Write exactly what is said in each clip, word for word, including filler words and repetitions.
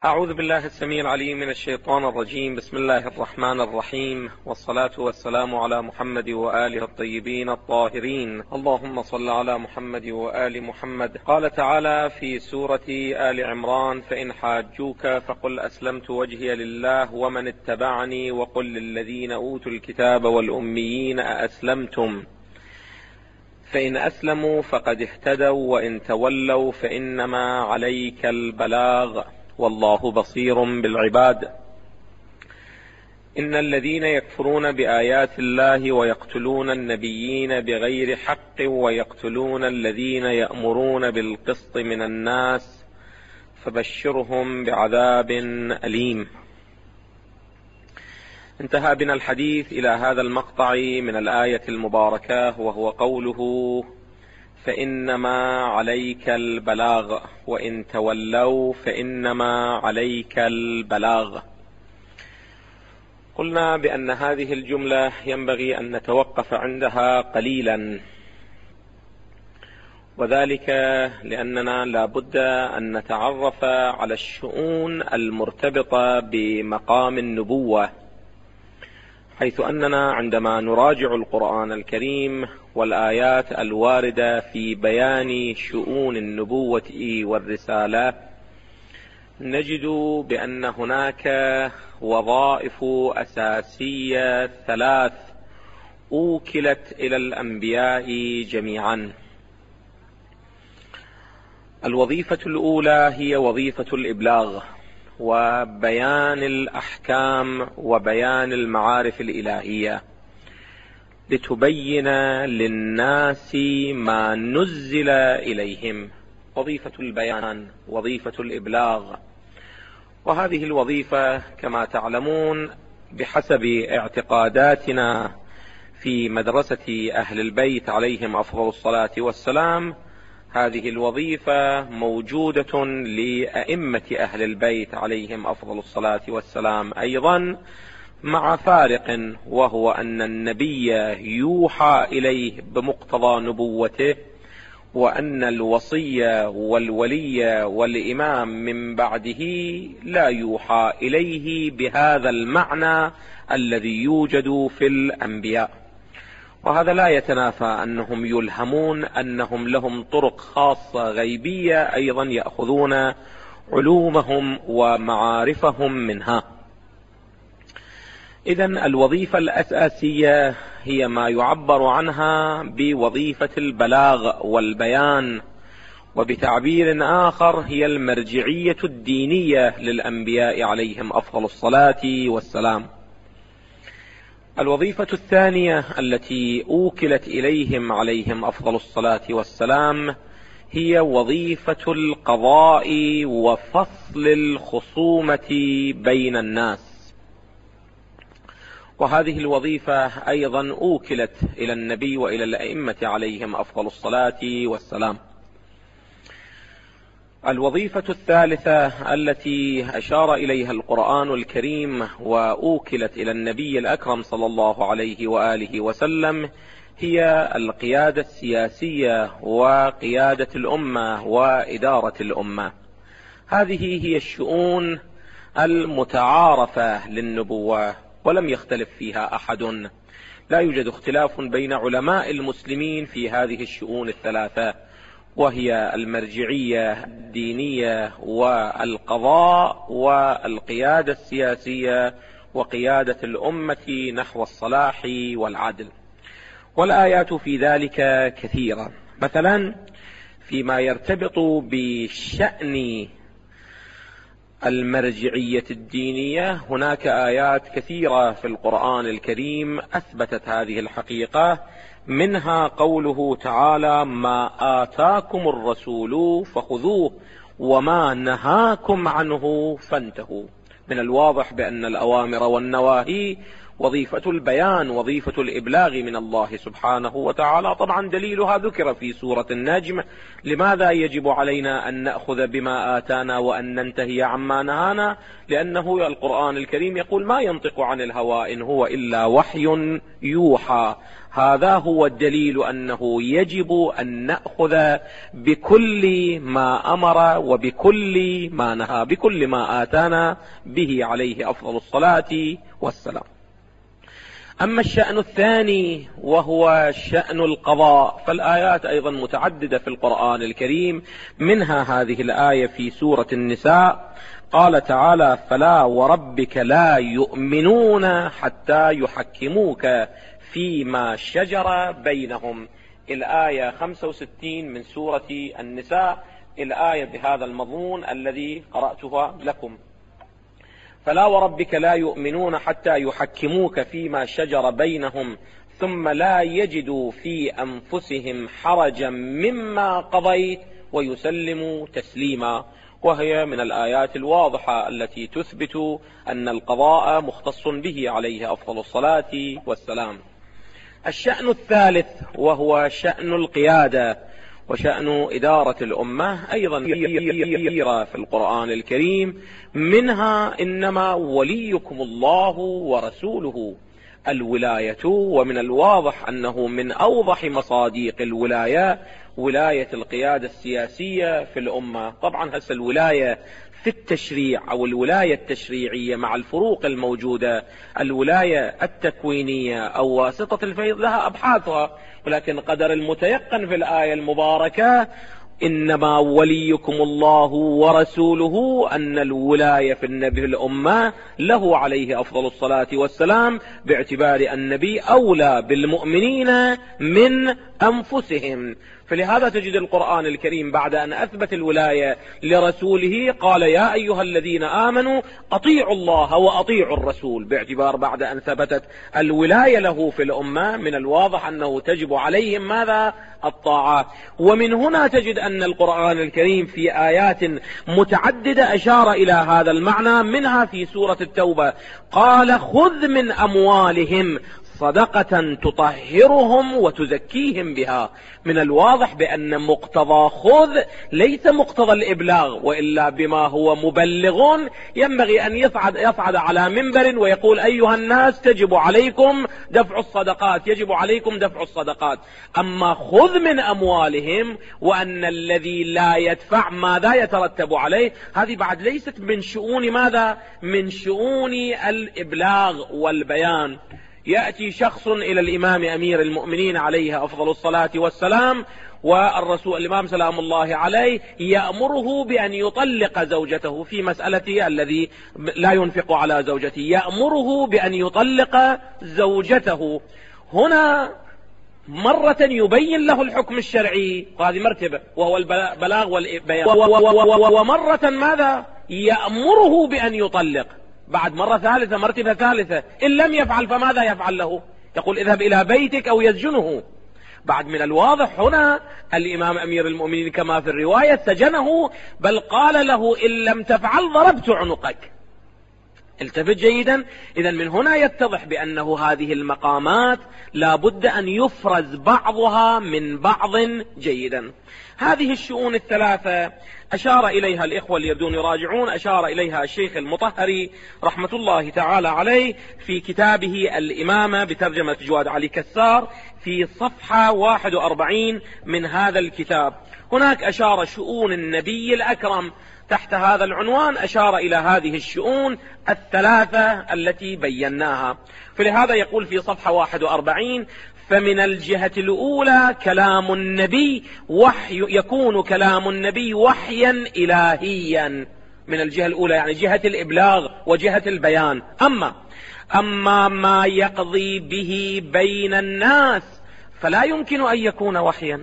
أعوذ بالله السميع العليم من الشيطان الرجيم. بسم الله الرحمن الرحيم، والصلاة والسلام على محمد وآله الطيبين الطاهرين. اللهم صل على محمد وآل محمد. قال تعالى في سورة آل عمران: فإن حاجوك فقل أسلمت وجهي لله ومن اتبعني وقل للذين أوتوا الكتاب والأميين أأسلمتم فإن أسلموا فقد اهتدوا وإن تولوا فإنما عليك البلاغ والله بصير بالعباد. إن الذين يكفرون بآيات الله ويقتلون النبيين بغير حق ويقتلون الذين يأمرون بالقسط من الناس فبشرهم بعذاب أليم. انتهى بنا الحديث إلى هذا المقطع من الآية المباركة، وهو قوله: فإنما عليك البلاغ وإن تولوا فإنما عليك البلاغ. قلنا بأن هذه الجملة ينبغي أن نتوقف عندها قليلا، وذلك لأننا لا بد أن نتعرف على الشؤون المرتبطة بمقام النبوة، حيث أننا عندما نراجع القرآن الكريم والآيات الواردة في بيان شؤون النبوة والرسالة نجد بأن هناك وظائف أساسية ثلاث أوكلت إلى الأنبياء جميعا. الوظيفة الأولى هي وظيفة الإبلاغ وبيان الأحكام وبيان المعارف الإلهية، لتبين للناس ما نزل إليهم. وظيفة البيان، وظيفة الإبلاغ. وهذه الوظيفة كما تعلمون بحسب اعتقاداتنا في مدرسة أهل البيت عليهم أفضل الصلاة والسلام، هذه الوظيفة موجودة لأئمة أهل البيت عليهم أفضل الصلاة والسلام أيضا، مع فارق، وهو أن النبي يوحى إليه بمقتضى نبوته، وأن الوصي والولي والإمام من بعده لا يوحى إليه بهذا المعنى الذي يوجد في الأنبياء. وهذا لا يتنافى أنهم يلهمون أنهم لهم طرق خاصة غيبية أيضا يأخذون علومهم ومعارفهم منها. إذن الوظيفة الأساسية هي ما يعبر عنها بوظيفة البلاغ والبيان، وبتعبير آخر هي المرجعية الدينية للأنبياء عليهم أفضل الصلاة والسلام. الوظيفة الثانية التي أوكلت إليهم عليهم أفضل الصلاة والسلام هي وظيفة القضاء وفصل الخصومة بين الناس، وهذه الوظيفة أيضا أوكلت إلى النبي وإلى الأئمة عليهم أفضل الصلاة والسلام. الوظيفة الثالثة التي أشار إليها القرآن الكريم وأوكلت إلى النبي الأكرم صلى الله عليه وآله وسلم هي القيادة السياسية وقيادة الأمة وإدارة الأمة. هذه هي الشؤون المتعارفة للنبوة، ولم يختلف فيها أحد. لا يوجد اختلاف بين علماء المسلمين في هذه الشؤون الثلاثة، وهي المرجعية الدينية والقضاء والقيادة السياسية وقيادة الأمة نحو الصلاح والعدل. والآيات في ذلك كثيرة. مثلا فيما يرتبط بشأن المرجعية الدينية هناك آيات كثيرة في القرآن الكريم أثبتت هذه الحقيقة، منها قوله تعالى: ما آتاكم الرسول فخذوه وما نهاكم عنه فانتهوا. من الواضح بأن الأوامر والنواهي وظيفة البيان، وظيفة الإبلاغ من الله سبحانه وتعالى. طبعا دليلها ذكر في سورة النجم. لماذا يجب علينا أن نأخذ بما آتانا وأن ننتهي عما نهانا؟ لأنه القرآن الكريم يقول ما ينطق عن الهوى إن هو إلا وحي يوحى. هذا هو الدليل أنه يجب أن نأخذ بكل ما أمر وبكل ما نهى، بكل ما آتانا به عليه أفضل الصلاة والسلام. أما الشأن الثاني وهو شأن القضاء، فالآيات أيضا متعددة في القرآن الكريم، منها هذه الآية في سورة النساء. قال تعالى: فلا وربك لا يؤمنون حتى يحكموك فيما شجر بينهم. الآية خمسة وستين من سورة النساء، الآية بهذا المضمون الذي قرأتها لكم: فلا وربك لا يؤمنون حتى يحكموك فيما شجر بينهم ثم لا يجدوا في أنفسهم حرجا مما قضيت ويسلموا تسليما. وهي من الآيات الواضحة التي تثبت أن القضاء مختص به عليه أفضل الصلاة والسلام. الشأن الثالث وهو شأن القيادة وشأن إدارة الأمة، أيضا كثيرة في القرآن الكريم، منها إنما وليكم الله ورسوله الولاية. ومن الواضح أنه من أوضح مصاديق الولاية ولاية القيادة السياسية في الأمة. طبعا هسه الولاية في التشريع أو الولاية التشريعية مع الفروق الموجودة، الولاية التكوينية أو واسطة الفيض لها أبحاثها، ولكن قدر المتيقن في الآية المباركة إنما وليكم الله ورسوله، أن الولاية في النبي الأمة له عليه أفضل الصلاة والسلام، باعتبار النبي أولى بالمؤمنين من أنفسهم. فلهذا تجد القرآن الكريم بعد أن أثبت الولاية لرسوله قال: يا أيها الذين آمنوا أطيعوا الله وأطيعوا الرسول، باعتبار بعد أن ثبتت الولاية له في الأمة من الواضح أنه تجب عليهم ماذا؟ الطاعات. ومن هنا تجد أن القرآن الكريم في آيات متعددة أشار إلى هذا المعنى، منها في سورة التوبة قال: خذ من أموالهم صدقة تطهرهم وتزكيهم بها. من الواضح بأن مقتضى خذ ليس مقتضى الإبلاغ، وإلا بما هو مبلغ ينبغي أن يصعد, يصعد على منبر ويقول: أيها الناس تجب عليكم دفع الصدقات، يجب عليكم دفع الصدقات. أما خذ من أموالهم، وأن الذي لا يدفع ماذا يترتب عليه، هذه بعد ليست من شؤون ماذا؟ من شؤون الإبلاغ والبيان. يأتي شخص إلى الإمام أمير المؤمنين عليه أفضل الصلاة والسلام، والرسول الإمام سلام الله عليه يأمره بأن يطلق زوجته في مسألة الذي لا ينفق على زوجته، يأمره بأن يطلق زوجته. هنا مرة يبين له الحكم الشرعي، وهذه مرتبة وهو البلاغ والبيان، ومرة ماذا؟ يأمره بأن يطلق. بعد مرة ثالثة، مرتبة ثالثة، إن لم يفعل فماذا يفعل له؟ يقول: اذهب إلى بيتك أو يسجنه. بعد من الواضح هنا الإمام أمير المؤمنين كما في الرواية سجنه، بل قال له: إن لم تفعل ضربت عنقك. التفت جيدا. إذا من هنا يتضح بأنه هذه المقامات لا بد أن يفرز بعضها من بعض جيدا. هذه الشؤون الثلاثة أشار إليها الإخوة اللي يبدون يراجعون، أشار إليها الشيخ المطهري رحمة الله تعالى عليه في كتابه الإمامة بترجمة جواد علي كسار في صفحة واحد وأربعين من هذا الكتاب. هناك أشار شؤون النبي الأكرم تحت هذا العنوان، أشار إلى هذه الشؤون الثلاثة التي بيناها. فلهذا يقول في صفحة واحد وأربعين: فمن الجهة الأولى كلام النبي وحي، يكون كلام النبي وحيا إلهيا. من الجهة الأولى يعني جهة الإبلاغ وجهة البيان. أما أما ما يقضي به بين الناس فلا يمكن أن يكون وحيا.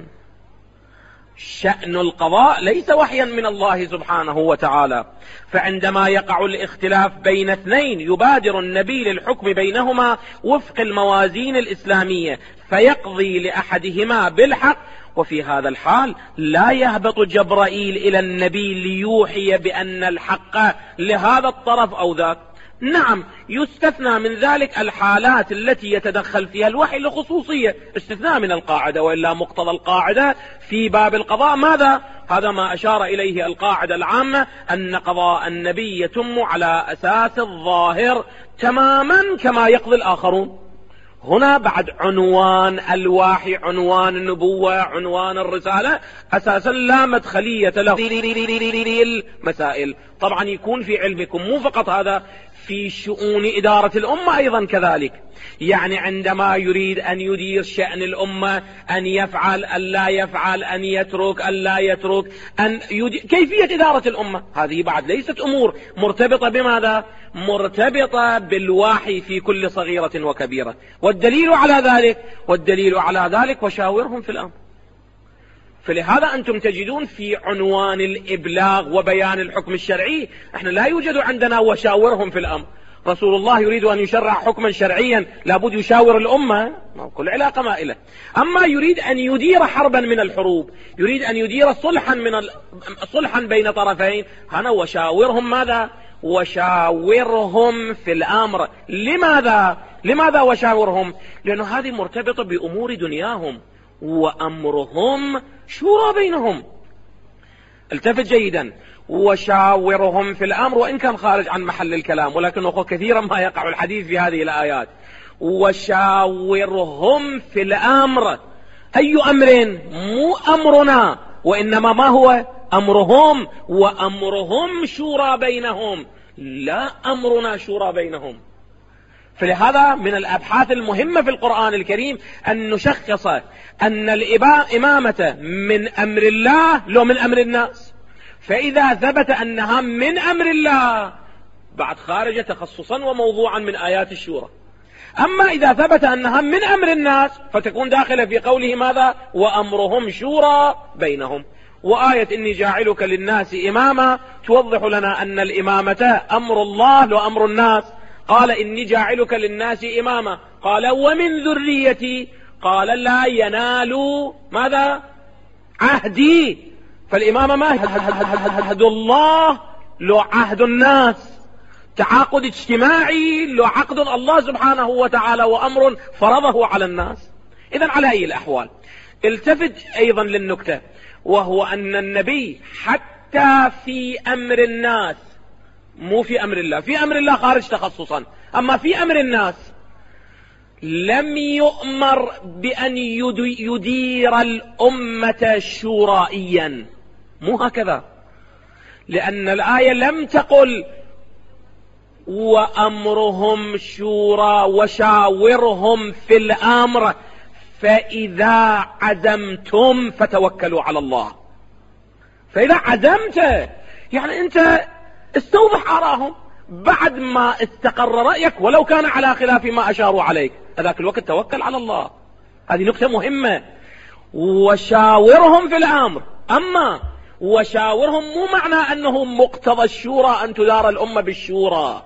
شأن القضاء ليس وحيا من الله سبحانه وتعالى، فعندما يقع الاختلاف بين اثنين يبادر النبي للحكم بينهما وفق الموازين الإسلامية، فيقضي لأحدهما بالحق، وفي هذا الحال لا يهبط جبرائيل إلى النبي ليوحي بأن الحق لهذا الطرف أو ذاك، نعم يستثنى من ذلك الحالات التي يتدخل فيها الوحي لخصوصية، استثناء من القاعدة، وإلا مقتضى القاعدة في باب القضاء ماذا؟ هذا ما أشار إليه القاعدة العامة، أن قضاء النبي يتم على أساس الظاهر تماما كما يقضي الآخرون. هنا بعد عنوان الوحي، عنوان النبوة، عنوان الرسالة، أساسا لا مدخلية له المسائل. طبعا يكون في علمكم مو فقط هذا، في شؤون إدارة الأمة أيضا كذلك. يعني عندما يريد أن يدير شأن الأمة، أن يفعل أن لا يفعل، أن يترك أن لا يترك، أن يدير كيفية إدارة الأمة، هذه بعد ليست أمور مرتبطة بماذا؟ مرتبطة بالوحي في كل صغيرة وكبيرة. والدليل على ذلك والدليل على ذلك وشاورهم في الأمر. فلهذا أنتم تجدون في عنوان الإبلاغ وبيان الحكم الشرعي، احنا لا يوجد عندنا وشاورهم في الأمر. رسول الله يريد أن يشرع حكما شرعيا لابد يشاور الأمة، كل علاقة مائلة. أما يريد أن يدير حربا من الحروب، يريد أن يدير صلحا من ال... صلحا بين طرفين، هنا وشاورهم ماذا؟ وشاورهم في الأمر. لماذا؟ لماذا وشاورهم؟ لأنه هذه مرتبطة بأمور دنياهم، وأمرهم شورى بينهم. التفت جيدا، وشاورهم في الأمر، وإن كان خارج عن محل الكلام، ولكن كثيرا ما يقع الحديث في هذه الآيات. وشاورهم في الأمر، أي أمر؟ مو أمرنا، وإنما ما هو؟ أمرهم، وأمرهم شورى بينهم، لا أمرنا شورى بينهم. فلهذا من الأبحاث المهمة في القرآن الكريم أن نشخص أن الإمامة من أمر الله لو من أمر الناس. فإذا ثبت أنها من أمر الله بعد خارج تخصصا وموضوعا من آيات الشورى. أما إذا ثبت أنها من أمر الناس فتكون داخلة في قوله ماذا؟ وأمرهم شورى بينهم. وآية إني جاعلك للناس إماما توضح لنا أن الإمامة أمر الله وأمر الناس. قال إني جاعلك للناس إماما، قال ومن ذريتي، قال لا ينال ماذا؟ عهدي. فالإمامة ما عهد الله لو عهد الناس، تعاقد اجتماعي لو عقد الله سبحانه وتعالى، وأمر فرضه على الناس. إذن على أي الأحوال التفت أيضا للنكتة، وهو أن النبي حتى في أمر الناس، مو في أمر الله، في أمر الله خارج تخصصا، أما في أمر الناس لم يؤمر بأن يدير الأمة شورائيا، مو هكذا، لأن الآية لم تقل وأمرهم شورى وشاورهم في الأمر فإذا عزمتم فتوكلوا على الله. فإذا عزمت يعني أنت استوضح آراءهم بعد ما استقر رأيك، ولو كان على خلاف ما أشاروا عليك، هذاك الوقت توكل على الله. هذه نقطة مهمة. وشاورهم في الأمر، أما وشاورهم مو معنى أنه مقتضى الشورى أن تدار الأمة بالشورى،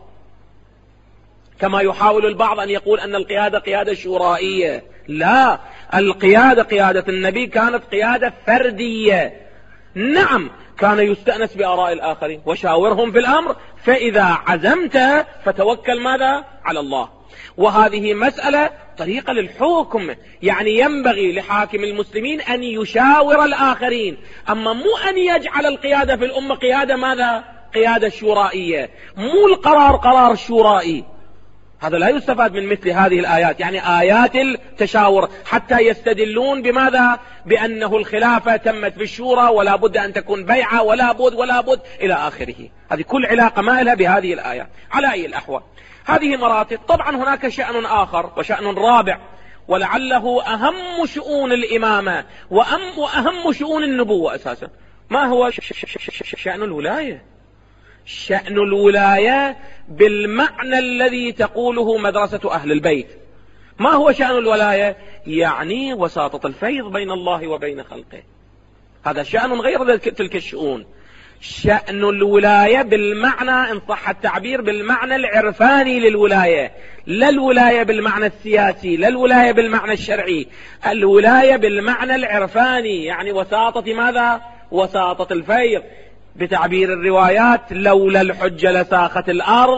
كما يحاول البعض أن يقول أن القيادة قيادة شورائية. لا، القيادة قيادة النبي كانت قيادة فردية. نعم كان يستأنس بآراء الآخرين. وشاورهم في الأمر فإذا عزمت فتوكل ماذا؟ على الله. وهذه مسألة طريقة للحكم، يعني ينبغي لحاكم المسلمين أن يشاور الآخرين، أما مو أن يجعل القيادة في الأمة قيادة ماذا؟ قيادة شورائية، مو القرار قرار شورائي. هذا لا يستفاد من مثل هذه الآيات، يعني آيات التشاور، حتى يستدلون بماذا؟ بأنه الخلافة تمت بالشورى ولا بد أن تكون بيعة ولا بد ولا بد إلى آخره. هذه كل علاقة ما لها بهذه الآية. على أي الأحوال هذه مراتب. طبعا هناك شأن آخر وشأن رابع، ولعله أهم شؤون الإمامة وأم وأهم شؤون النبوة أساسا. ما هو شأن الولاية؟ شأن الولاية بالمعنى الذي تقوله مدرسة أهل البيت. ما هو شأن الولاية؟ يعني وساطة الفيض بين الله وبين خلقه. هذا شأن غير تلك الشؤون. شأن الولاية بالمعنى إن صح التعبير بالمعنى العرفاني للولاية، لا الولاية بالمعنى السياسي، لا الولاية بالمعنى الشرعي، الولاية بالمعنى العرفاني، يعني وساطة ماذا؟ وساطة الفيض. بتعبير الروايات لولا الحجة لساخت الأرض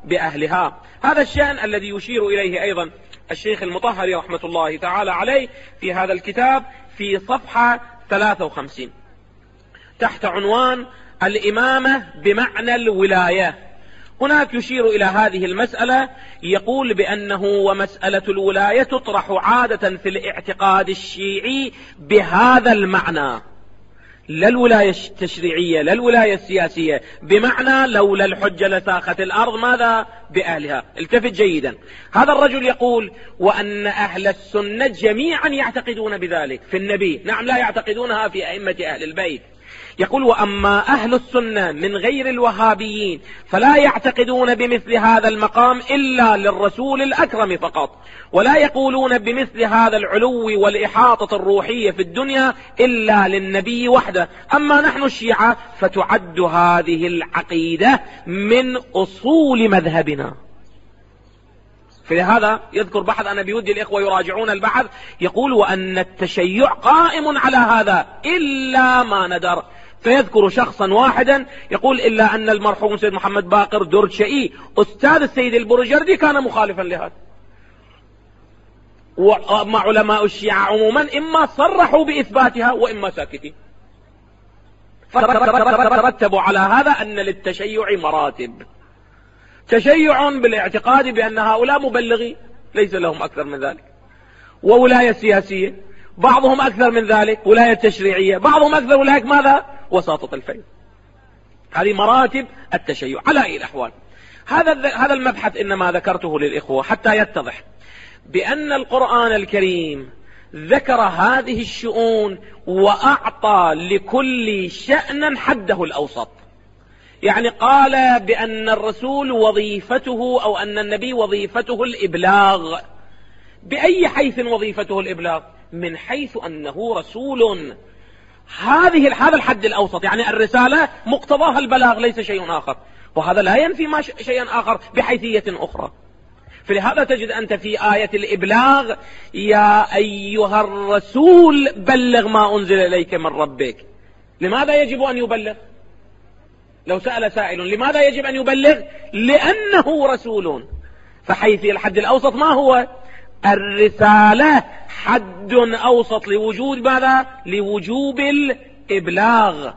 بأهلها. هذا الشأن الذي يشير إليه أيضا الشيخ المطهري رحمة الله تعالى عليه في هذا الكتاب في صفحة ثلاثة وخمسين تحت عنوان الإمامة بمعنى الولاية. هناك يشير إلى هذه المسألة، يقول بأنه ومسألة الولاية تطرح عادة في الاعتقاد الشيعي بهذا المعنى، لا الولاية التشريعية لا الولاية السياسية، بمعنى لولا الحجة لساخت الأرض ماذا بأهلها. التفت جيدا، هذا الرجل يقول وأن أهل السنة جميعا يعتقدون بذلك في النبي، نعم لا يعتقدونها في أئمة أهل البيت. يقول وأما أهل السنة من غير الوهابيين فلا يعتقدون بمثل هذا المقام إلا للرسول الأكرم فقط، ولا يقولون بمثل هذا العلو والإحاطة الروحية في الدنيا إلا للنبي وحده. أما نحن الشيعة فتعد هذه العقيدة من أصول مذهبنا. فلهذا يذكر بحث، أنا بودي الإخوة يراجعون البحث، يقول وأن التشيع قائم على هذا إلا ما ندر، فيذكر شخصا واحدا يقول إلا أن المرحوم سيد محمد باقر درشئي أستاذ السيد البرجردي كان مخالفا لهذا. ومع علماء الشيعة عموما إما صرحوا بإثباتها وإما ساكتين. فترتبوا على هذا أن للتشيع مراتب، تشيع بالاعتقاد بأن هؤلاء مبلغين ليس لهم أكثر من ذلك، وولاية سياسية بعضهم أكثر من ذلك، ولاية تشريعية بعضهم أكثر ولاية ماذا وساطة الفيض. هذه مراتب التشيع على أي الأحوال. هذا هذا المبحث إنما ذكرته للإخوة حتى يتضح بأن القرآن الكريم ذكر هذه الشؤون وأعطى لكل شأن حده الأوسط. يعني قال بأن الرسول وظيفته أو أن النبي وظيفته الإبلاغ. بأي حيث وظيفته الإبلاغ؟ من حيث أنه رسول. هذه هذا الحد الأوسط، يعني الرسالة مقتضاها البلاغ ليس شيء آخر، وهذا لا ينفي ما شيئا آخر بحيثية أخرى. فلهذا تجد أنت في آية الإبلاغ يا أيها الرسول بلغ ما أنزل إليك من ربك. لماذا يجب أن يبلغ؟ لو سأل سائل لماذا يجب أن يبلغ؟ لأنه رسول. فحيث الحد الأوسط ما هو؟ الرسالة حد أوسط لوجود ماذا؟ لوجوب الإبلاغ.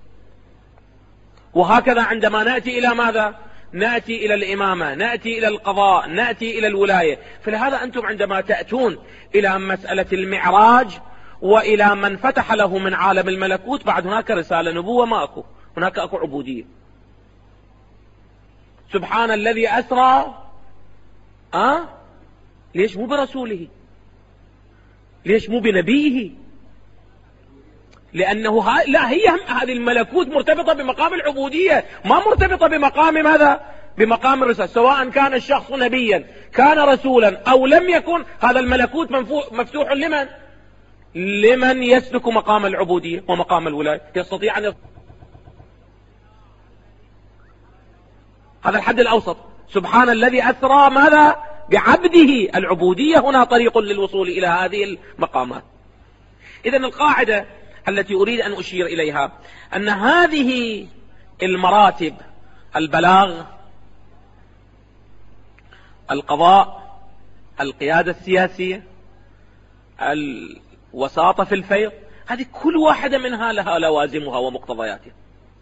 وهكذا عندما نأتي إلى ماذا؟ نأتي إلى الإمامة، نأتي إلى القضاء، نأتي إلى الولاية. فلهذا أنتم عندما تأتون إلى مسألة المعراج وإلى من فتح له من عالم الملكوت، بعد هناك رسالة نبوة ما أكو، هناك أكو عبودية. سبحان الذي أسرى أه؟ ليش مو برسوله؟ ليش مو بنبيه؟ لأنه ها... لا هي هذه الملكوت مرتبطة بمقام العبودية، ما مرتبطة بمقام ماذا؟ بمقام الرسالة. سواء كان الشخص نبيا كان رسولا أو لم يكن، هذا الملكوت مفتوح لمن؟ لمن يسلك مقام العبودية ومقام الولاية، يستطيع أن يص... هذا الحد الأوسط. سبحان الذي أسرى ماذا؟ بعبده. العبودية هنا طريق للوصول إلى هذه المقامات. إذن القاعدة التي أريد أن أشير إليها أن هذه المراتب، البلاغ، القضاء، القيادة السياسية، الوساطة في الفيض، هذه كل واحدة منها لها لوازمها ومقتضياتها.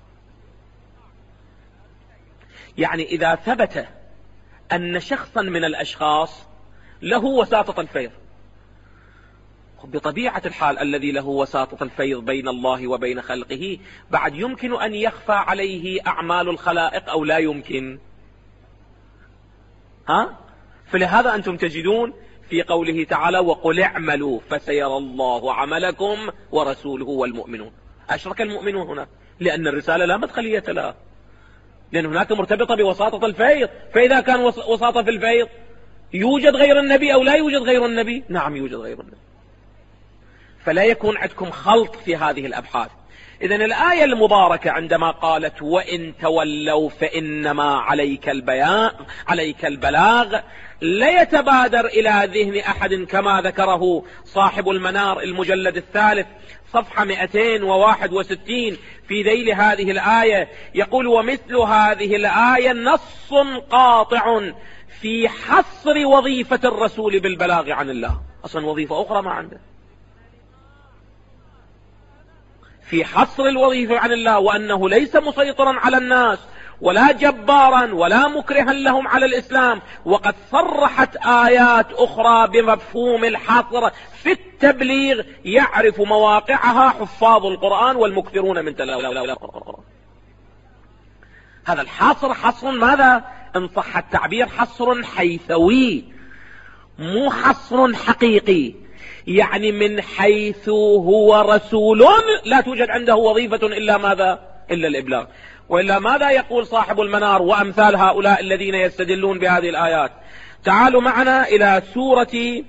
يعني إذا ثبت أن شخصا من الأشخاص له وساطة الفيض، بطبيعة الحال الذي له وساطة الفيض بين الله وبين خلقه بعد يمكن أن يخفى عليه أعمال الخلائق أو لا يمكن؟ ها؟ فلهذا أنتم تجدون في قوله تعالى وقل اعملوا فسيرى الله عملكم ورسوله والمؤمنون. أشرك المؤمنون هنا لأن الرسالة لا مدخلية لها، لأن هناك مرتبطة بوساطة الفيض. فإذا كان وساطة في الفيض يوجد غير النبي أو لا يوجد غير النبي؟ نعم يوجد غير النبي. فلا يكون عندكم خلط في هذه الأبحاث. إذن الآية المباركة عندما قالت وإن تولوا فإنما عليك البيان عليك البلاغ، لا يتبادر إلى ذهن أحد كما ذكره صاحب المنار المجلد الثالث صفحة مئتين وواحد وستين في ذيل هذه الآية، يقول ومثل هذه الآية نص قاطع في حصر وظيفة الرسول بالبلاغ عن الله. أصلا وظيفة أخرى ما عنده، في حصر الوظيفة عن الله، وأنه ليس مسيطرا على الناس ولا جبارا ولا مكرها لهم على الإسلام. وقد صرحت آيات أخرى بمفهوم الحصر في التبليغ يعرف مواقعها حفاظ القرآن والمكثرون من تلاوة القرآن. هذا الحصر حصر ماذا؟ إن صح التعبير حصر حيثوي، مو حصر حقيقي، يعني من حيث هو رسول لا توجد عنده وظيفة إلا ماذا؟ إلا الإبلاغ. وإلا ماذا يقول صاحب المنار وأمثال هؤلاء الذين يستدلون بهذه الآيات؟ تعالوا معنا إلى سورة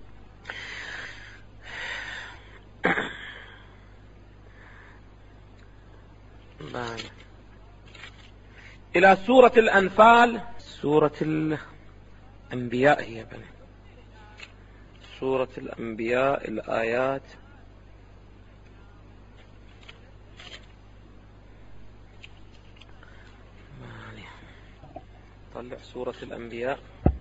إلى سورة الأنفال، سورة الأنبياء هي بني سورة الأنبياء الآيات طلع سورة الأنبياء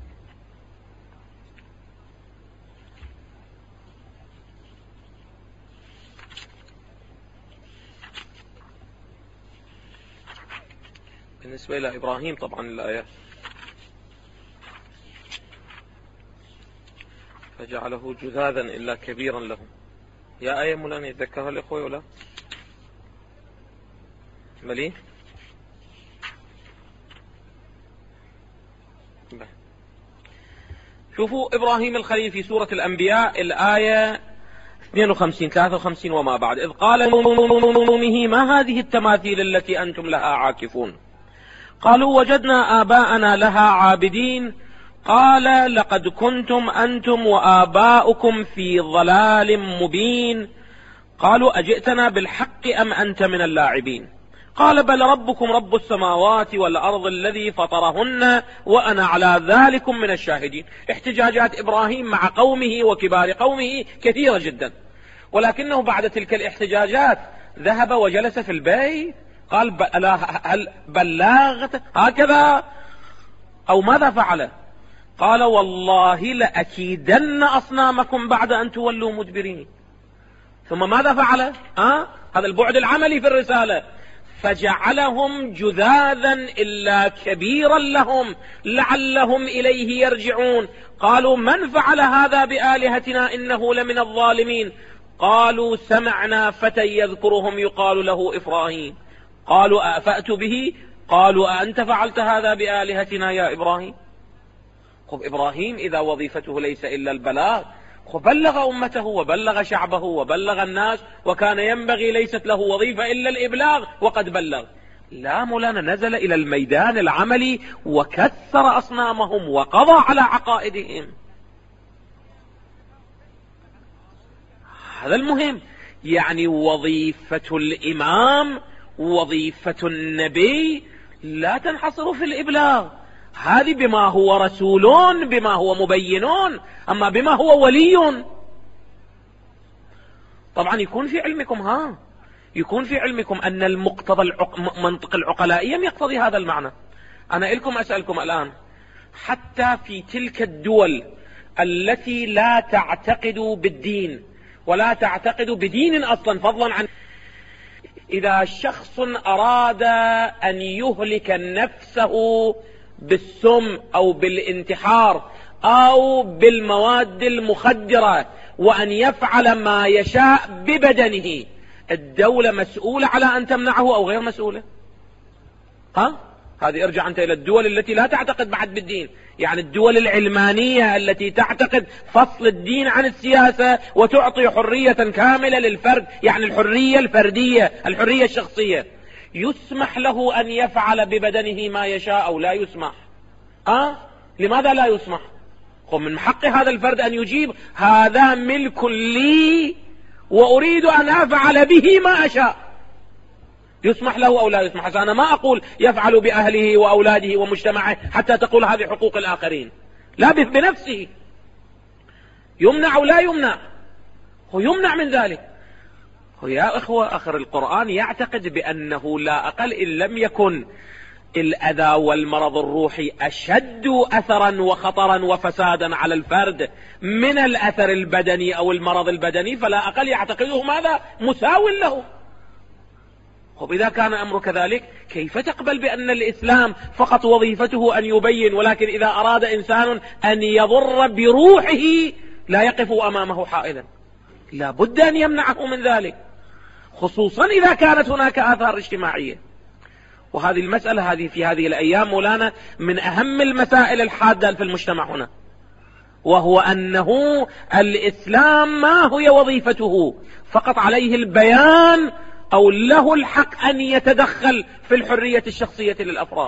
بالنسبة إلى إبراهيم طبعا الآيات فجعله جذاذا إلا كبيرا لهم. يا آية مولانا يتذكرها الإخوة ولا مليه؟ شوفوا إبراهيم الخليل في سورة الأنبياء الآية اثنين وخمسين ثلاثة وخمسين وما بعد، إذ قال لقومه ما هذه التماثيل التي أنتم لها عاكفون؟ قالوا وجدنا آباءنا لها عابدين. قال لقد كنتم أنتم وآباؤكم في ضلال مبين. قالوا أجئتنا بالحق أم أنت من اللاعبين؟ قال بل ربكم رب السماوات والأرض الذي فطرهن وأنا على ذلك من الشاهدين. احتجاجات إبراهيم مع قومه وكبار قومه كثيرة جدا، ولكنه بعد تلك الاحتجاجات ذهب وجلس في البيت قال هل بلغت هكذا أو ماذا فعل؟ قال والله لأكيدن أصنامكم بعد أن تولوا مدبرين. ثم ماذا فعل؟ أه؟ هذا البعد العملي في الرسالة، فجعلهم جذاذا إلا كبيرا لهم لعلهم إليه يرجعون. قالوا من فعل هذا بآلهتنا إنه لمن الظالمين. قالوا سمعنا فتى يذكرهم يقال له إبراهيم. قالوا أفأتوا به؟ قالوا أأنت فعلت هذا بآلهتنا يا إبراهيم؟ خب إبراهيم إذا وظيفته ليس إلا البلاغ، خب بلغ أمته وبلغ شعبه وبلغ الناس، وكان ينبغي ليست له وظيفة إلا الإبلاغ وقد بلغ. لا مولانا نزل إلى الميدان العملي وكسر أصنامهم وقضى على عقائدهم. هذا المهم، يعني وظيفة الإمام وظيفة النبي لا تنحصر في الإبلاغ، هذه بما هو رسول بما هو مبينون، أما بما هو ولي طبعا يكون في علمكم ها يكون في علمكم أن المقتضى العق... منطق العقلائية يقتضي هذا المعنى. أنا إلكم أسألكم الآن، حتى في تلك الدول التي لا تعتقد بالدين ولا تعتقد بدين أصلا فضلا عن، إذا شخص أراد أن يهلك نفسه بالسم أو بالانتحار أو بالمواد المخدرة وأن يفعل ما يشاء ببدنه، الدولة مسؤولة على أن تمنعه أو غير مسؤولة؟ ها؟ هذه ارجع أنت إلى الدول التي لا تعتقد بعد بالدين، يعني الدول العلمانية التي تعتقد فصل الدين عن السياسة وتعطي حرية كاملة للفرد، يعني الحرية الفردية الحرية الشخصية، يسمح له أن يفعل ببدنه ما يشاء أو لا يسمح؟ أه؟ لماذا لا يسمح؟ من حق هذا الفرد أن يجيب هذا ملك لي وأريد أن أفعل به ما أشاء. يسمح له أو لا يسمح. أنا ما أقول يفعل بأهله وأولاده ومجتمعه حتى تقول هذه حقوق الآخرين، لا، بنفسه يمنع أو لا يمنع، هو يمنع من ذلك. يا إخوة، آخر القرآن يعتقد بأنه لا أقل إن لم يكن الأذى والمرض الروحي أشد أثرا وخطرا وفسادا على الفرد من الأثر البدني أو المرض البدني، فلا أقل يعتقده ماذا؟ مساو له. وإذا كان أمر كذلك كيف تقبل بأن الإسلام فقط وظيفته أن يبين، ولكن إذا أراد إنسان أن يضر بروحه لا يقف أمامه حائلا، لا بد أن يمنعه من ذلك، خصوصا إذا كانت هناك آثار اجتماعية. وهذه المسألة هذه في هذه الأيام مولانا من أهم المسائل الحادة في المجتمع هنا، وهو أنه الإسلام ما هي وظيفته؟ فقط عليه البيان أو له الحق أن يتدخل في الحرية الشخصية للأفراد،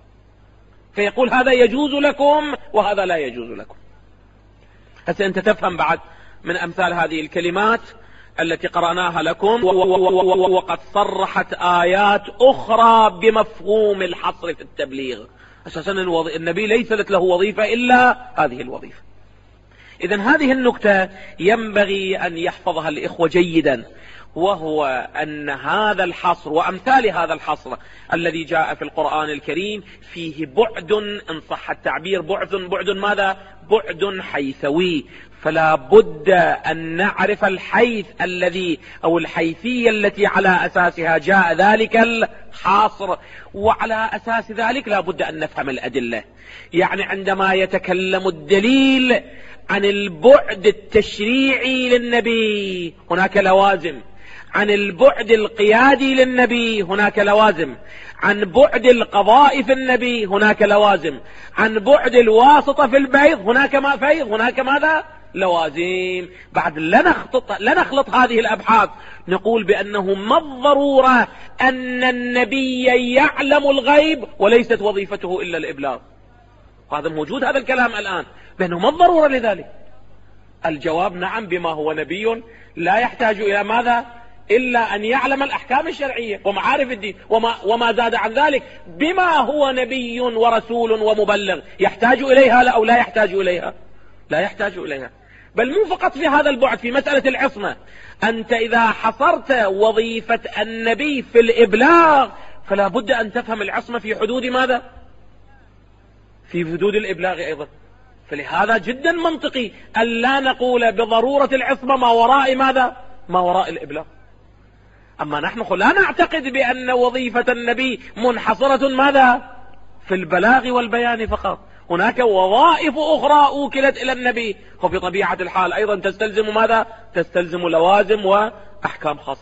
فيقول هذا يجوز لكم وهذا لا يجوز لكم. هسه أنت تفهم بعد من أمثال هذه الكلمات التي قرأناها لكم، وقد صرحت آيات أخرى بمفهوم الحصر في التبليغ. أساسا النبي ليست له وظيفة إلا هذه الوظيفة. إذن هذه النكتة ينبغي أن يحفظها الإخوة جيدا، وهو أن هذا الحصر وأمثال هذا الحصر الذي جاء في القرآن الكريم فيه بعد، إن صح التعبير، بعد بعد ماذا؟ بعد حيثوي. فلا بد أن نعرف الحيث الذي أو الحيثية التي على أساسها جاء ذلك الحصر، وعلى أساس ذلك لا بد أن نفهم الأدلة. يعني عندما يتكلم الدليل عن البعد التشريعي للنبي هناك لوازم، عن البعد القيادي للنبي هناك لوازم، عن بعد القضاء في النبي هناك لوازم، عن بعد الواسطة في البيض هناك ما فيض، هناك ماذا؟ لوازم. بعد لا نخلط, لا نخلط هذه الأبحاث، نقول بأنه ما الضرورة أن النبي يعلم الغيب وليست وظيفته إلا الإبلاغ. وهذا موجود هذا الكلام الآن، بأنه ما الضرورة لذلك؟ الجواب نعم، بما هو نبي لا يحتاج إلى ماذا؟ إلا أن يعلم الأحكام الشرعية ومعارف الدين، وما, وما زاد عن ذلك بما هو نبي ورسول ومبلغ يحتاج إليها لا أو لا يحتاج إليها؟ لا يحتاج إليها. بل مو فقط في هذا البعد، في مسألة العصمة، أنت إذا حصرت وظيفة النبي في الإبلاغ فلا بد أن تفهم العصمة في حدود ماذا؟ في حدود الإبلاغ أيضا. فلهذا جدا منطقي أن لا نقول بضرورة العصمة ما وراء ماذا؟ ما وراء الإبلاغ. أما نحن لا نعتقد بأن وظيفة النبي منحصرة ماذا؟ في البلاغ والبيان فقط، هناك وظائف أخرى أوكلت إلى النبي، وفي طبيعة الحال أيضا تستلزم ماذا؟ تستلزم لوازم وأحكام خاصة.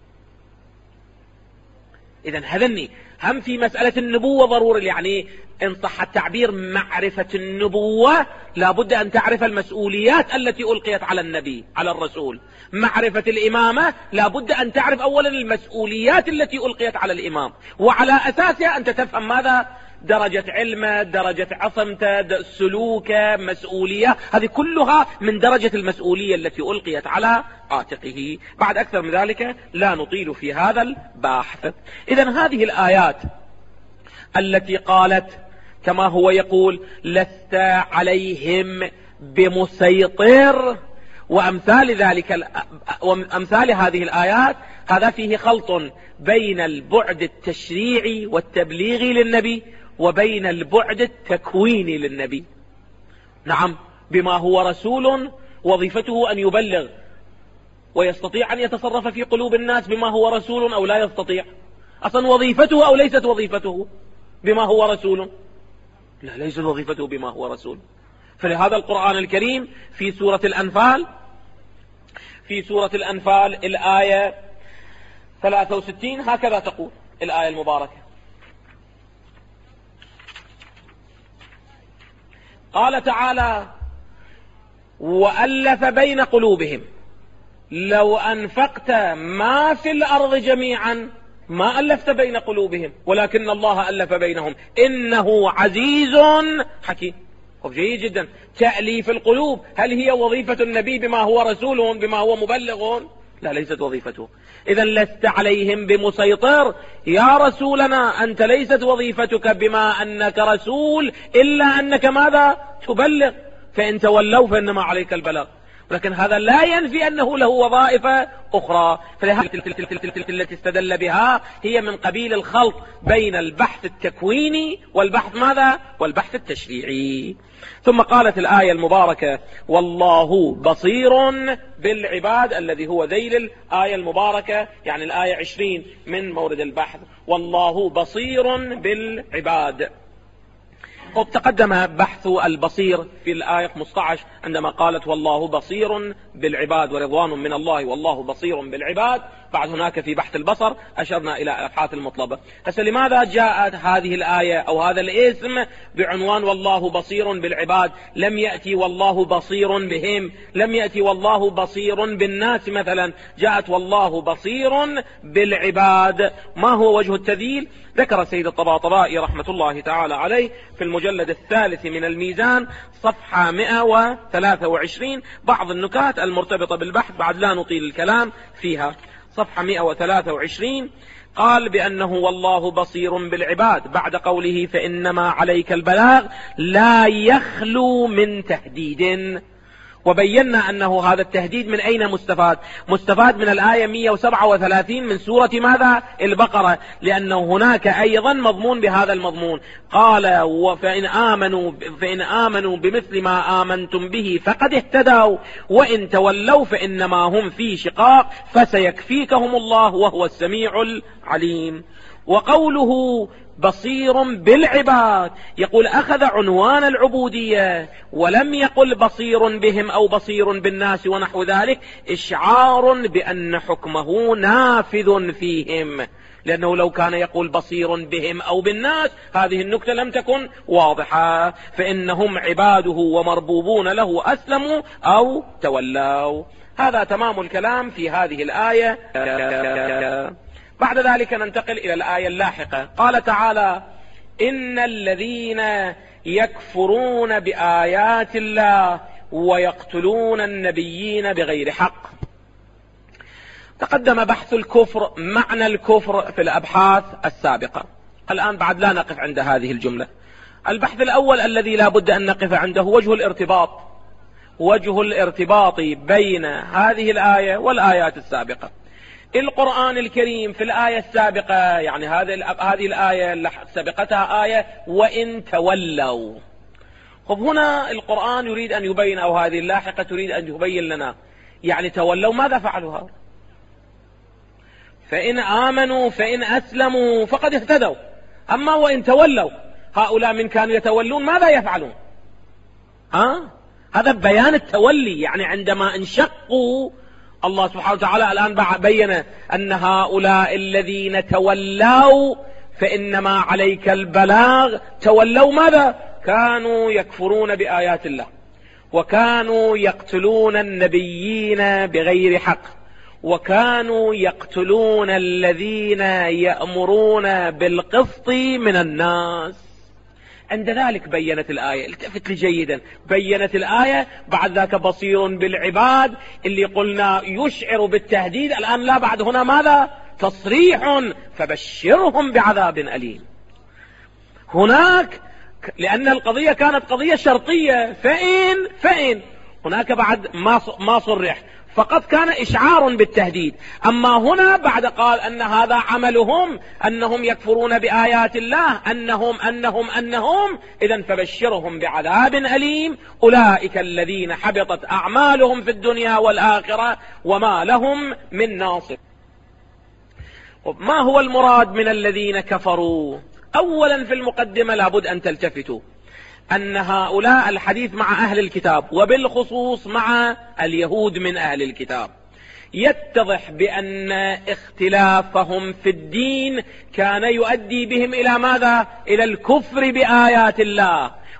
إذن هذني هم في مسألة النبوة ضروري، يعني إن صح التعبير معرفة النبوة لابد أن تعرف المسؤوليات التي ألقيت على النبي على الرسول. معرفة الإمامة لابد أن تعرف أولا المسؤوليات التي ألقيت على الإمام، وعلى أساسها أنت تفهم ماذا؟ درجة علمه، درجة عصمته، سلوكه، مسؤولية، هذه كلها من درجة المسؤولية التي ألقيت على عاتقه. بعد أكثر من ذلك لا نطيل في هذا البحث. إذن هذه الآيات التي قالت كما هو يقول لست عليهم بمسيطر وأمثال ذلك، وأمثال هذه الآيات، هذا فيه خلط بين البعد التشريعي والتبليغي للنبي وبين البعد التكويني للنبي. نعم، بما هو رسول وظيفته أن يبلغ، ويستطيع أن يتصرف في قلوب الناس بما هو رسول أو لا يستطيع. أصلا وظيفته أو ليست وظيفته بما هو رسول؟ لا، ليست وظيفته بما هو رسول. فلهذا القرآن الكريم في سورة الأنفال في سورة الأنفال الآية ثلاثة وستين هكذا تقول الآية المباركة: قال تعالى: وألف بين قلوبهم لو أنفقت ما في الأرض جميعا ما ألفت بين قلوبهم ولكن الله ألف بينهم إنه عزيز حكيم. جيد جدا. تأليف القلوب هل هي وظيفة النبي بما هو رسول بما هو مبلغ؟ لا، ليست وظيفته. إذا لست عليهم بمسيطر يا رسولنا، أنت ليست وظيفتك بما أنك رسول إلا أنك ماذا؟ تبلغ، فإن تولوا فإنما عليك البلاغ. ولكن هذا لا ينفي أنه له وظائف أخرى. فهذه التي استدل بها هي من قبيل الخلط بين البحث التكويني والبحث ماذا؟ والبحث التشريعي. ثم قالت الآية المباركة والله بصير بالعباد، الذي هو ذيل الآية المباركة، يعني الآية عشرين من مورد البحث، والله بصير بالعباد. قد تقدم بحث البصير في الآية خمسة عشر عندما قالت والله بصير بالعباد ورضوان من الله والله بصير بالعباد. بعد هناك في بحث البصر أشرنا إلى أبحاث المطلبة. هسه لماذا جاءت هذه الآية أو هذا الاسم بعنوان والله بصير بالعباد؟ لم يأتي والله بصير بهم، لم يأتي والله بصير بالناس مثلا، جاءت والله بصير بالعباد. ما هو وجه التذييل؟ ذكر سيد الطباطبائي رحمة الله تعالى عليه في المجلد الثالث من الميزان صفحة مئة وثلاثة وعشرين بعض النكات المرتبطة بالبحث، بعد لا نطيل الكلام فيها. صفحة مئة وثلاثة وعشرين قال بأنه والله بصير بالعباد بعد قوله فإنما عليك البلاغ لا يخلو من تهديد. وبينا أنه هذا التهديد من أين مستفاد؟ مستفاد من الآية مئة وسبعة وثلاثين من سورة ماذا؟ البقرة، لأنه هناك أيضا مضمون بهذا المضمون. قال وفإن آمنوا فإن آمنوا بمثل ما آمنتم به فقد اهتدوا وإن تولوا فإنما هم في شقاق فسيكفيكهم الله وهو السميع العليم. وقوله بصير بالعباد يقول أخذ عنوان العبودية ولم يقل بصير بهم أو بصير بالناس ونحو ذلك، إشعار بأن حكمه نافذ فيهم، لأنه لو كان يقول بصير بهم أو بالناس هذه النكتة لم تكن واضحة، فإنهم عباده ومربوبون له أسلموا أو تولوا. هذا تمام الكلام في هذه الآية. بعد ذلك ننتقل إلى الآية اللاحقة. قال تعالى إن الذين يكفرون بآيات الله ويقتلون النبيين بغير حق. تقدم بحث الكفر، معنى الكفر في الأبحاث السابقة. الآن بعد لا نقف عند هذه الجملة. البحث الأول الذي لا بد أن نقف عنده وجه الارتباط، وجه الارتباط بين هذه الآية والآيات السابقة. القرآن الكريم في الآية السابقة، يعني هذه الآية اللي سبقتها آية وإن تولوا. خب هنا القرآن يريد أن يبين، أو هذه اللاحقة تريد أن يبين لنا يعني تولوا ماذا فعلوا؟ فإن آمنوا فإن أسلموا فقد اهتدوا، أما وإن تولوا هؤلاء من كانوا يتولون ماذا يفعلون؟ ها؟ هذا بيان التولي، يعني عندما انشقوا الله سبحانه وتعالى الآن بين أن هؤلاء الذين تولوا فإنما عليك البلاغ، تولوا ماذا؟ كانوا يكفرون بآيات الله وكانوا يقتلون النبيين بغير حق وكانوا يقتلون الذين يأمرون بالقسط من الناس. عند ذلك بينت الآية، التفت لي جيدا، بينت الآية بعد ذاك بصير بالعباد اللي قلنا يشعر بالتهديد. الآن لا، بعد هنا ماذا؟ تصريح فبشرهم بعذاب أليم. هناك لأن القضية كانت قضية شرطية، فإن فإن هناك بعد ما ما صرح، فقط كان إشعار بالتهديد. أما هنا بعد قال أن هذا عملهم، أنهم يكفرون بآيات الله، أنهم أنهم أنهم إذن فبشرهم بعذاب أليم، أولئك الذين حبطت أعمالهم في الدنيا والآخرة وما لهم من ناصر. ما هو المراد من الذين كفروا؟ أولا في المقدمة لابد أن تلتفتوا أن هؤلاء الحديث مع أهل الكتاب وبالخصوص مع اليهود من أهل الكتاب، يتضح بأن اختلافهم في الدين كان يؤدي بهم إلى ماذا؟ إلى الكفر بآيات الله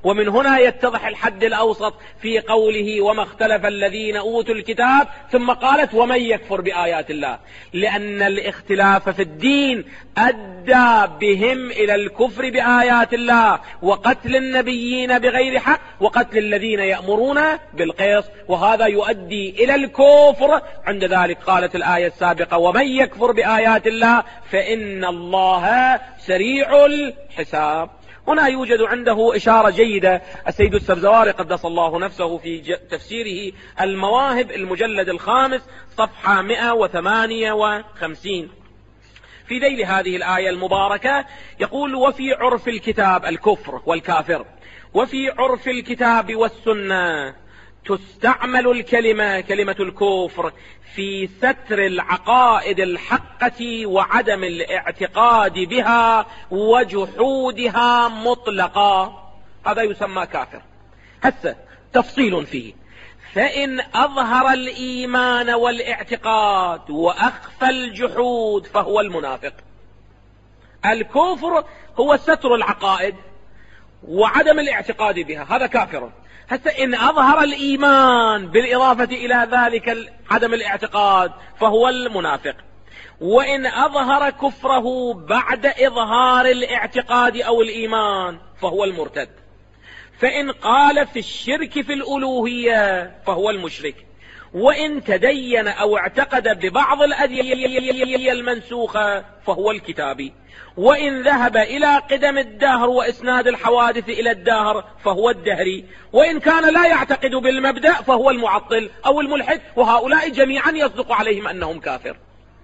ومن هنا يتضح الحد الأوسط في قوله وما اختلف الذين أوتوا الكتاب، ثم قالت ومن يكفر بآيات الله، لأن الاختلاف في الدين أدى بهم إلى الكفر بآيات الله وقتل النبيين بغير حق وقتل الذين يأمرون بالقسط، وهذا يؤدي إلى الكفر. عند ذلك قالت الآية السابقة ومن يكفر بآيات الله فإن الله سريع الحساب. هنا يوجد عنده إشارة جيدة السيد السبزواري قدس الله نفسه في تفسيره المواهب المجلد الخامس صفحة مئة وثمانية وخمسين في ذيل هذه الآية المباركة يقول وفي عرف الكتاب الكفر والكافر، وفي عرف الكتاب والسنة تستعمل الكلمة كلمة الكفر في ستر العقائد الحقة وعدم الاعتقاد بها وجحودها مطلقا، هذا يسمى كافر. هسه تفصيل فيه، فإن أظهر الإيمان والاعتقاد وأخفى الجحود فهو المنافق. الكفر هو ستر العقائد وعدم الاعتقاد بها، هذا كافر. هسه إن أظهر الإيمان بالإضافة إلى ذلك عدم الاعتقاد فهو المنافق، وإن أظهر كفره بعد إظهار الاعتقاد أو الإيمان فهو المرتد، فإن قال في الشرك في الألوهية فهو المشرك، وإن تدين أو اعتقد ببعض الأديان المنسوخة فهو الكتابي، وإن ذهب إلى قدم الدهر وإسناد الحوادث إلى الدهر فهو الدهري، وإن كان لا يعتقد بالمبدأ فهو المعطل أو الملحد، وهؤلاء جميعا يصدق عليهم أنهم كافر.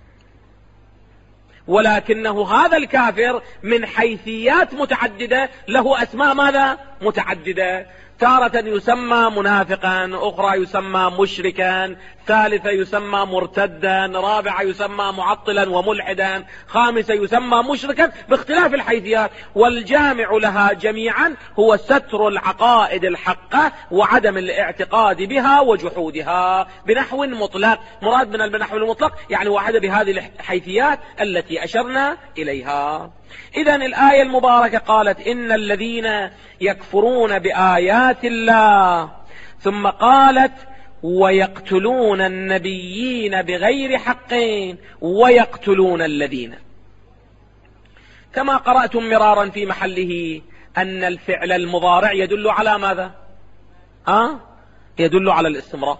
ولكنه هذا الكافر من حيثيات متعددة له أسماء ماذا؟ متعددة، تارة يسمى منافقا، أخرى يسمى مشركا، ثالثة يسمى مرتدا، رابعة يسمى معطلا وملحدا، خامسة يسمى مشركا، باختلاف الحيثيات، والجامع لها جميعا هو ستر العقائد الحقة وعدم الاعتقاد بها وجحودها بنحو مطلق. مراد من النحو المطلق يعني واحدة بهذه الحيثيات التي أشرنا إليها. إذن الآية المباركة قالت إن الذين يكفرون بآيات الله، ثم قالت ويقتلون النبيين بغير حق ويقتلون الذين، كما قرأتم مرارا في محله أن الفعل المضارع يدل على ماذا؟ ها؟ يدل على الاستمرار.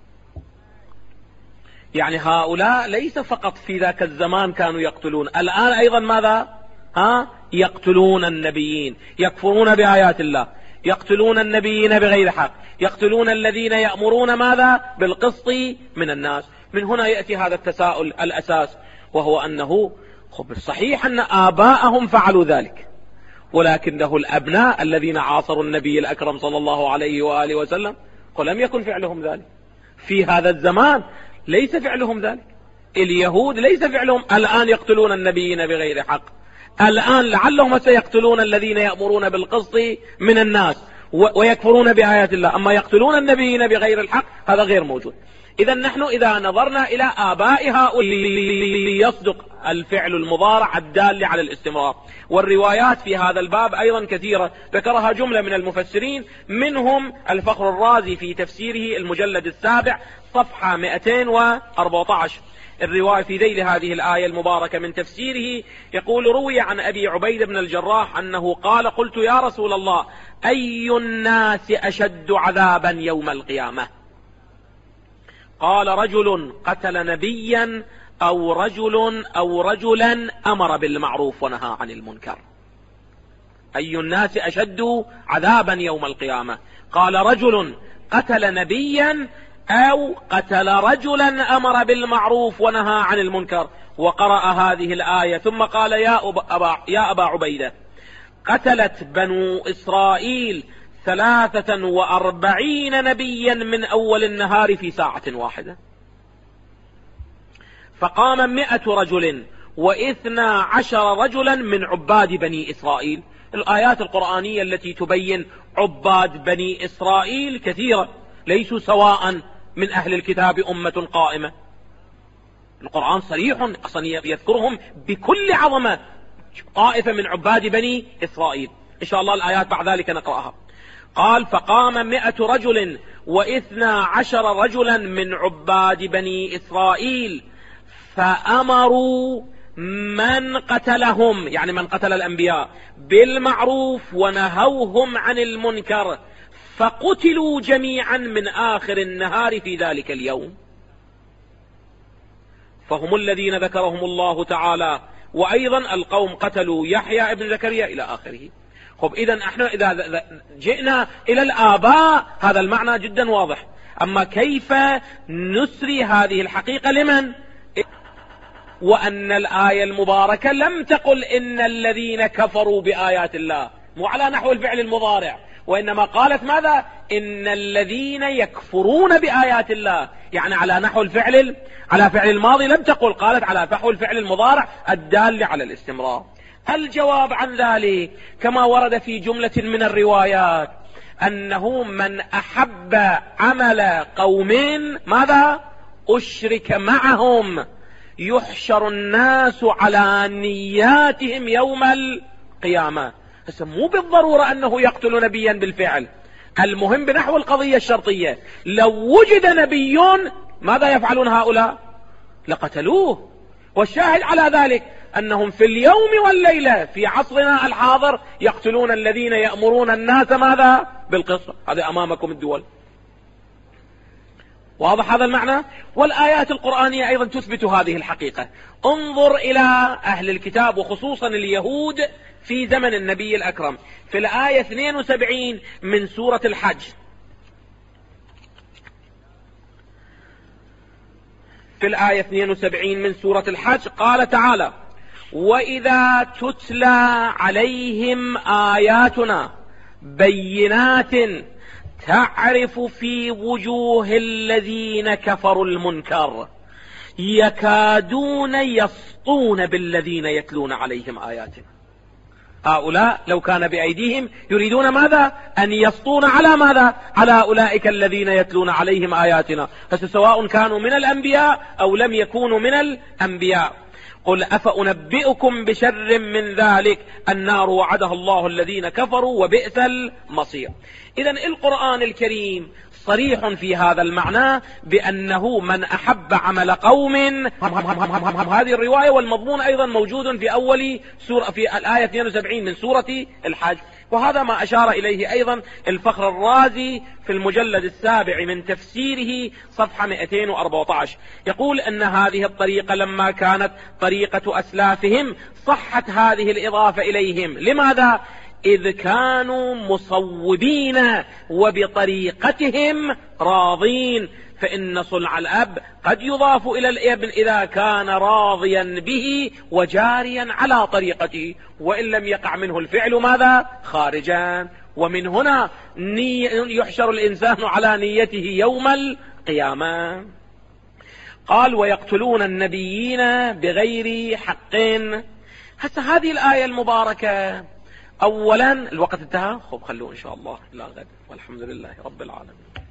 يعني هؤلاء ليس فقط في ذاك الزمان كانوا يقتلون، الآن أيضا ماذا؟ ها؟ يقتلون النبيين، يكفرون بآيات الله، يقتلون النبيين بغير حق، يقتلون الذين يأمرون ماذا؟ بالقسط من الناس. من هنا يأتي هذا التساؤل الأساس، وهو أنه صحيح أن آباءهم فعلوا ذلك، ولكنه الأبناء الذين عاصروا النبي الأكرم صلى الله عليه وآله وسلم ولم يكن فعلهم ذلك. في هذا الزمان ليس فعلهم ذلك، اليهود ليس فعلهم الآن يقتلون النبيين بغير حق، الآن لعلهم سيقتلون الذين يأمرون بالقسط من الناس ويكفرون بآيات الله، أما يقتلون النبيين بغير الحق هذا غير موجود. إذا نحن إذا نظرنا إلى آباء هؤلاء يصدق الفعل المضارع الدال على الاستمرار. والروايات في هذا الباب أيضا كثيرة، ذكرها جملة من المفسرين، منهم الفخر الرازي في تفسيره المجلد السابع صفحة مئتين وأربعة عشر. الرواية في ذيل هذه الآية المباركة من تفسيره يقول روي عن أبي عبيد بن الجراح أنه قال قلت يا رسول الله أي الناس أشد عذابا يوم القيامة؟ قال رجل قتل نبيا أو رجل أو رجلا أمر بالمعروف ونهى عن المنكر. أي الناس أشد عذابا يوم القيامة؟ قال رجل قتل نبيا أو قتل رجلا أمر بالمعروف ونهى عن المنكر. وقرأ هذه الآية ثم قال يا أبا, يا أبا عبيدة قتلت بنو إسرائيل ثلاثة وأربعين نبيا من أول النهار في ساعة واحدة، فقام مئة رجل واثنى عشر رجلا من عباد بني إسرائيل. الآيات القرآنية التي تبين عباد بني إسرائيل كثيرة، ليسوا سواء من أهل الكتاب أمة قائمة. القرآن صريح أصلا يذكرهم بكل عظمة، طائفة من عباد بني إسرائيل. إن شاء الله الآيات بعد ذلك نقرأها. قال فقام مئة رجل واثنا عشر رجلا من عباد بني إسرائيل فأمروا من قتلهم، يعني من قتل الأنبياء، بالمعروف ونهوهم عن المنكر، فقتلوا جميعا من آخر النهار في ذلك اليوم. فهم الذين ذكرهم الله تعالى. وأيضا القوم قتلوا يحيى ابن زكريا إلى آخره. خب إذن احنا إذا جئنا إلى الآباء هذا المعنى جدا واضح. أما كيف نسري هذه الحقيقة لمن؟ وأن الآية المباركة لم تقل إن الذين كفروا بآيات الله، مو على نحو الفعل المضارع، وإنما قالت ماذا؟ إن الذين يكفرون بآيات الله، يعني على نحو الفعل على فعل الماضي. لم تقل، قالت على نحو الفعل المضارع الدال على الاستمرار. الجواب عن ذلك كما ورد في جملة من الروايات أنه من أحب عمل قوم ماذا؟ أشرك معهم، يحشر الناس على نياتهم يوم القيامة. بس مو بالضرورة أنه يقتل نبيا بالفعل، المهم بنحو القضية الشرطية. لو وجد نبي ماذا يفعلون هؤلاء؟ لقتلوه. والشاهد على ذلك أنهم في اليوم والليلة في عصرنا الحاضر يقتلون الذين يأمرون الناس ماذا؟ بالقسط. هذا أمامكم الدول. واضح هذا المعنى؟ والآيات القرآنية أيضا تثبت هذه الحقيقة. انظر إلى أهل الكتاب وخصوصا اليهود في زمن النبي الأكرم في الآية اثنين وسبعين من سورة الحج. في الآية اثنين وسبعين من سورة الحج قال تعالى: وإذا تتلى عليهم آياتنا بينات تعرف في وجوه الذين كفروا المنكر يكادون يسطون بالذين يتلون عليهم آياتنا. هؤلاء لو كان بأيديهم يريدون ماذا؟ أن يسطون على ماذا؟ على أولئك الذين يتلون عليهم آياتنا، فسواء كانوا من الأنبياء أو لم يكونوا من الأنبياء. قل أفأنبئكم بشر من ذلك النار وعدها الله الذين كفروا وبئس المصير. إذن القرآن الكريم صريح في هذا المعنى بأنه من أحب عمل قوم. هذه الرواية والمضمون أيضا موجود في أول سورة في الآية اثنين وسبعين من سورة الحج، وهذا ما أشار إليه أيضا الفخر الرازي في المجلد السابع من تفسيره صفحة مئتين وأربعة عشر. يقول أن هذه الطريقة لما كانت طريقة أسلافهم صحت هذه الإضافة إليهم. لماذا؟ إذ كانوا مصوبين وبطريقتهم راضين، فإن صنع الأب قد يضاف إلى الابن إذا كان راضيا به وجاريا على طريقته، وإن لم يقع منه الفعل ماذا؟ خارجا. ومن هنا يحشر الإنسان على نيته يوم القيامة. قال: ويقتلون النبيين بغير حق. حتى هذه الآية المباركة أولا الوقت انتهى، خب خلوه إن شاء الله إلى غد، والحمد لله رب العالمين.